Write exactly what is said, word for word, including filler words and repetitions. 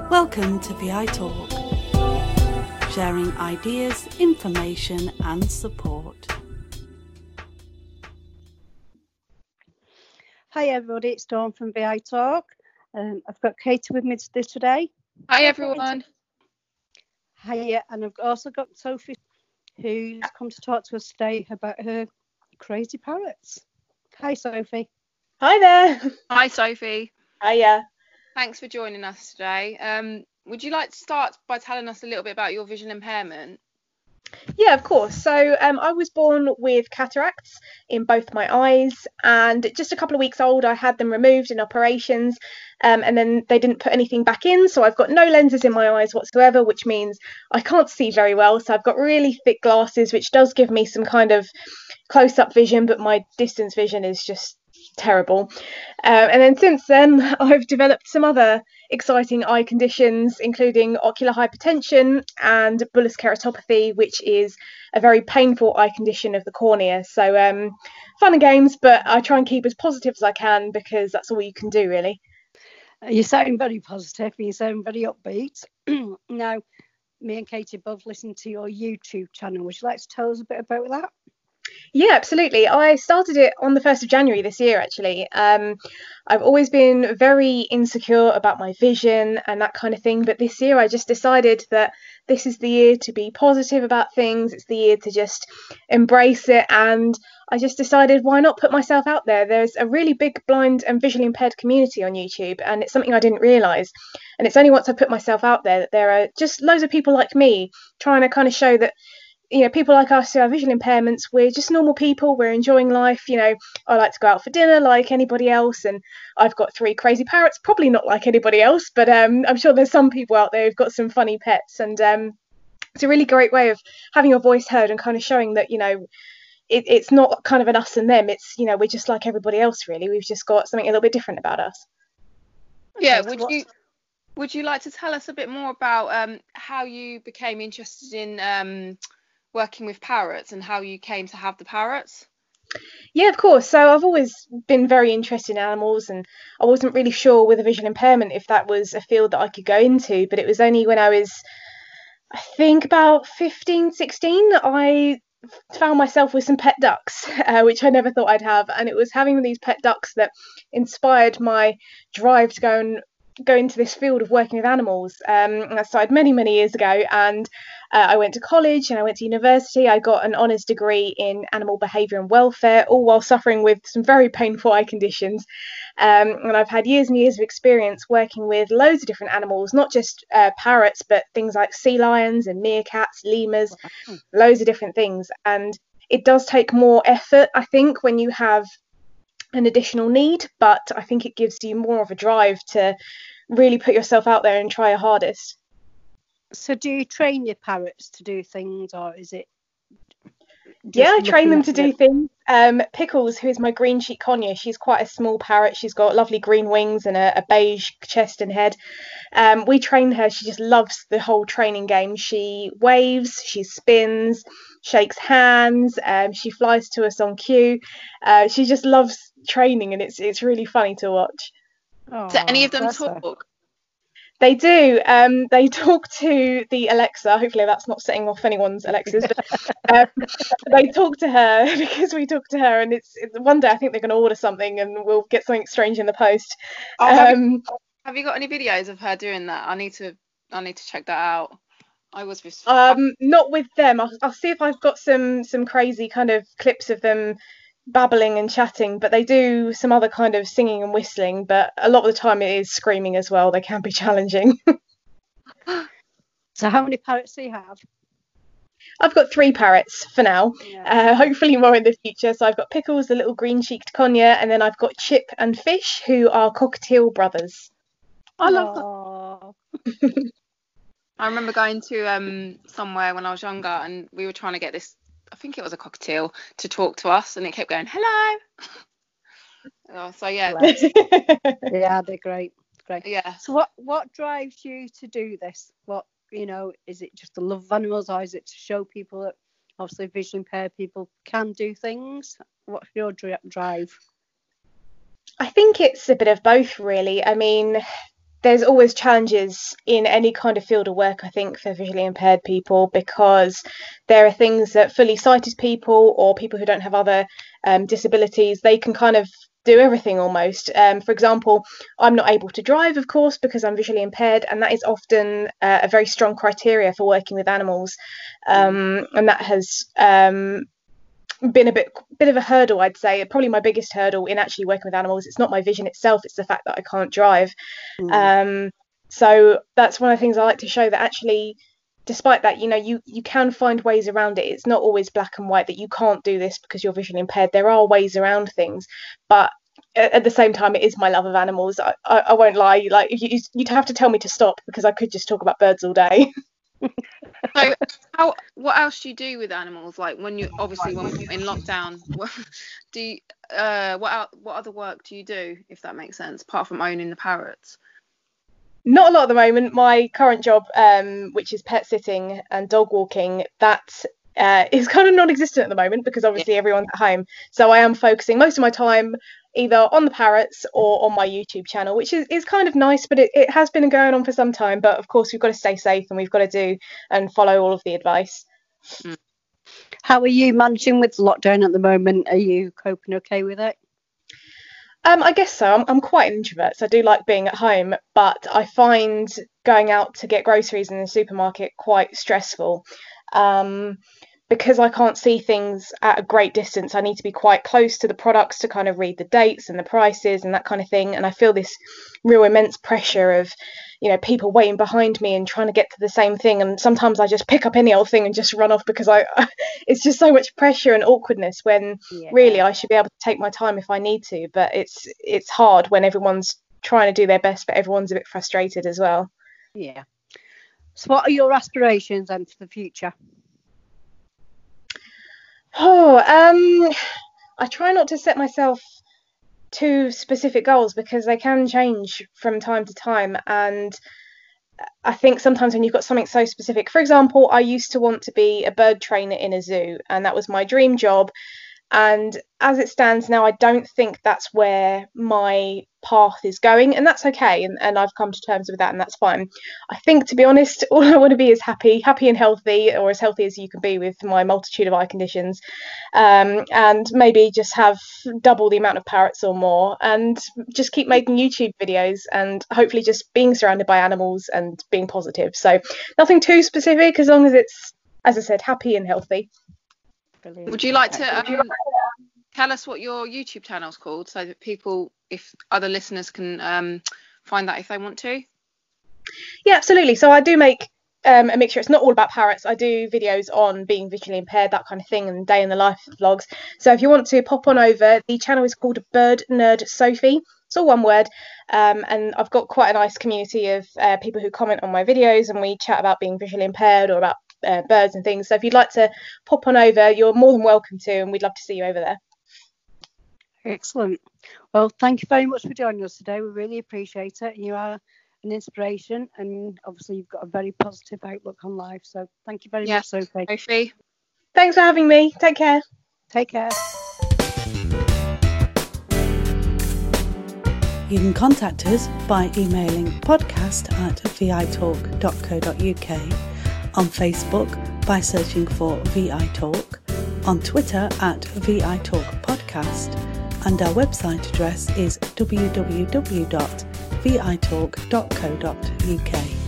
Welcome to V I Talk, sharing ideas, information and support. Hi everybody, it's Dawn from V I Talk. Um, I've got Katie with me today. Hi everyone. Hiya, and I've also got Sophie, who's come to talk to us today about her crazy parrots. Hi Sophie. Hi there. Hi Sophie. Hiya. Thanks for joining us today. Um, would you like to start by telling us a little bit about your vision impairment? Yeah, of course. So um, I was born with cataracts in both my eyes, and just a couple of weeks old I had them removed in operations, um, and then they didn't put anything back in, so I've got no lenses in my eyes whatsoever, which means I can't see very well. So I've got really thick glasses, which does give me some kind of close-up vision, but my distance vision is just terrible. Uh, and then since then I've developed some other exciting eye conditions, including ocular hypertension and bullous keratopathy, which is a very painful eye condition of the cornea. So um, fun and games, but I try and keep as positive as I can because that's all you can do, really. You sound very positive, you sound very upbeat. Now, me and Katie both listen to your YouTube channel. Would you like to tell us a bit about that? Yeah, absolutely. I started it on the first of January this year, actually. Um, I've always been very insecure about my vision and that kind of thing. But this year I just decided that this is the year to be positive about things. It's the year to just embrace it. And I just decided, why not put myself out there? There's a really big blind and visually impaired community on YouTube, and it's something I didn't realise. And it's only once I put myself out there that there are just loads of people like me trying to kind of show that, you know, people like us who have visual impairments, we're just normal people, we're enjoying life. You know, I like to go out for dinner like anybody else, and I've got three crazy parrots, probably not like anybody else, but um, I'm sure there's some people out there who've got some funny pets, and um, it's a really great way of having your voice heard and kind of showing that, you know, it, it's not kind of an us and them, it's, you know, we're just like everybody else, really. We've just got something a little bit different about us. Yeah, would you would you like to tell us a bit more about um, how you became interested in um, working with parrots and how you came to have the parrots? Yeah, of course. So I've always been very interested in animals, and I wasn't really sure with a visual impairment if that was a field that I could go into, but it was only when I was, I think, about fifteen, sixteen, I found myself with some pet ducks, uh, which I never thought I'd have, and it was having these pet ducks that inspired my drive to go and go into this field of working with animals. Um, and I started many, many years ago, and uh, I went to college and I went to university. I got an honours degree in animal behaviour and welfare, all while suffering with some very painful eye conditions. Um, and I've had years and years of experience working with loads of different animals, not just uh, parrots, but things like sea lions and meerkats, lemurs, loads of different things. And it does take more effort, I think, when you have an additional need, but I think it gives you more of a drive to really put yourself out there and try your hardest. So do you train your parrots to do things, or is it yeah I train them to do things. um Pickles, who is my green cheek conure, she's quite a small parrot. She's got lovely green wings and a, a beige chest and head. Um we train her. She just loves the whole training game. She waves, she spins, shakes hands, um she flies to us on cue. Uh, she just loves training, and it's it's really funny to watch. Oh, do any of them talk? Her. They do. Um, they talk to the Alexa. Hopefully that's not setting off anyone's Alexas. But um, they talk to her because we talk to her, and it's, it's one day I think they're going to order something, and we'll get something strange in the post. Oh, have, um, you, have you got any videos of her doing that? I need to. I need to check that out. I was with. Um, not with them. I'll, I'll see if I've got some some crazy kind of clips of them babbling and chatting, but they do some other kind of singing and whistling, but a lot of the time it is screaming as well. They can be challenging. So how many parrots do you have? I've got three parrots for now. Yeah. Uh, hopefully more in the future. So I've got Pickles, the little green-cheeked conure, and then I've got Chip and Fish, who are cockatiel brothers. I love that. I remember going to um somewhere when I was younger, and we were trying to get this, I think it was a cockatiel, to talk to us, and it kept going, hello. Oh, so yeah. Yeah, they're great. Great. Yeah. So what what drives you to do this? What, you know, is it just the love of animals, or is it to show people that obviously visually impaired people can do things? What's your drive? I think it's a bit of both, really. I mean, there's always challenges in any kind of field of work, I think, for visually impaired people, because there are things that fully sighted people or people who don't have other um, disabilities, they can kind of do everything almost. Um, for example, I'm not able to drive, of course, because I'm visually impaired, and that is often uh, a very strong criteria for working with animals. Um, and that has um, been a bit bit of a hurdle, I'd say. Probably my biggest hurdle in actually working with animals. It's not my vision itself, it's the fact that I can't drive. Mm. Um, so that's one of the things I like to show, that actually, despite that, you know, you, you can find ways around it. It's not always black and white that you can't do this because you're visually impaired. There are ways around things, but at the same time, it is my love of animals. I, I, I won't lie. Like, you, you'd have to tell me to stop, because I could just talk about birds all day. So, how what else do you do with animals? Like, when you obviously when we're in lockdown, what do you, uh what what other work do you do, if that makes sense, apart from owning the parrots? Not a lot at the moment. My current job, um, which is pet sitting and dog walking, that uh, is kind of non-existent at the moment, because obviously yeah. everyone's at home. So I am focusing most of my time either on the parrots or on my YouTube channel, which is, is kind of nice, but it, it has been going on for some time. But of course, we've got to stay safe, and we've got to do and follow all of the advice. Mm. How are you managing with lockdown at the moment? Are you coping okay with it? Um, I guess so. I'm, I'm quite an introvert, so I do like being at home, but I find going out to get groceries in the supermarket quite stressful. Um, because I can't see things at a great distance, I need to be quite close to the products to kind of read the dates and the prices and that kind of thing. And I feel this real immense pressure of, you know, people waiting behind me and trying to get to the same thing. And sometimes I just pick up any old thing and just run off, because I, it's just so much pressure and awkwardness, when yeah. really I should be able to take my time if I need to. But it's it's hard when everyone's trying to do their best, but everyone's a bit frustrated as well. Yeah. So what are your aspirations then for the future? Oh, um, I try not to set myself too specific goals, because they can change from time to time. And I think sometimes when you've got something so specific, for example, I used to want to be a bird trainer in a zoo, and that was my dream job. And as it stands now, I don't think that's where my path is going, and that's okay. And, and I've come to terms with that, and that's fine. I think, to be honest, all I want to be is happy, happy and healthy, or as healthy as you can be with my multitude of eye conditions. Um, and maybe just have double the amount of parrots or more, and just keep making YouTube videos, and hopefully just being surrounded by animals and being positive. So nothing too specific, as long as it's, as I said, happy and healthy. Brilliant. Would you like to um, tell us what your YouTube channel's called, so that people, if other listeners, can um, find that if they want to? Yeah, absolutely. So I do make um, a mixture. It's not all about parrots. I do videos on being visually impaired, that kind of thing, and day in the life vlogs. So if you want to pop on over, the channel is called Bird Nerd Sophie. It's all one word. Um, and I've got quite a nice community of uh, people who comment on my videos, and we chat about being visually impaired or about Uh, birds and things. So if you'd like to pop on over, you're more than welcome to, and we'd love to see you over there. Excellent. Well, thank you very much for joining us today. We really appreciate it. You are an inspiration, and obviously you've got a very positive outlook on life. So thank you very yes, much, Sophie. Sophie. Thanks for having me. Take care. Take care. You can contact us by emailing podcast at v i talk dot co dot u k, on Facebook by searching for V I Talk, on Twitter at V I Talk Podcast, and our website address is w w w dot v i talk dot co dot u k.